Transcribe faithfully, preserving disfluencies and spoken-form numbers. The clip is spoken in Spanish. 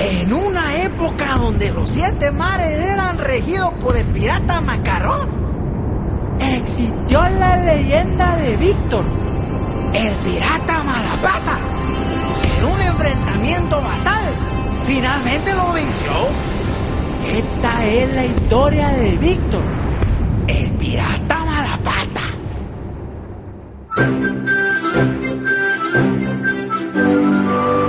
En una época donde los siete mares eran regidos por el pirata Macarrón, existió la leyenda de Víctor, el pirata Malapata, que en un enfrentamiento fatal finalmente lo venció. Esta es la historia de Víctor, el pirata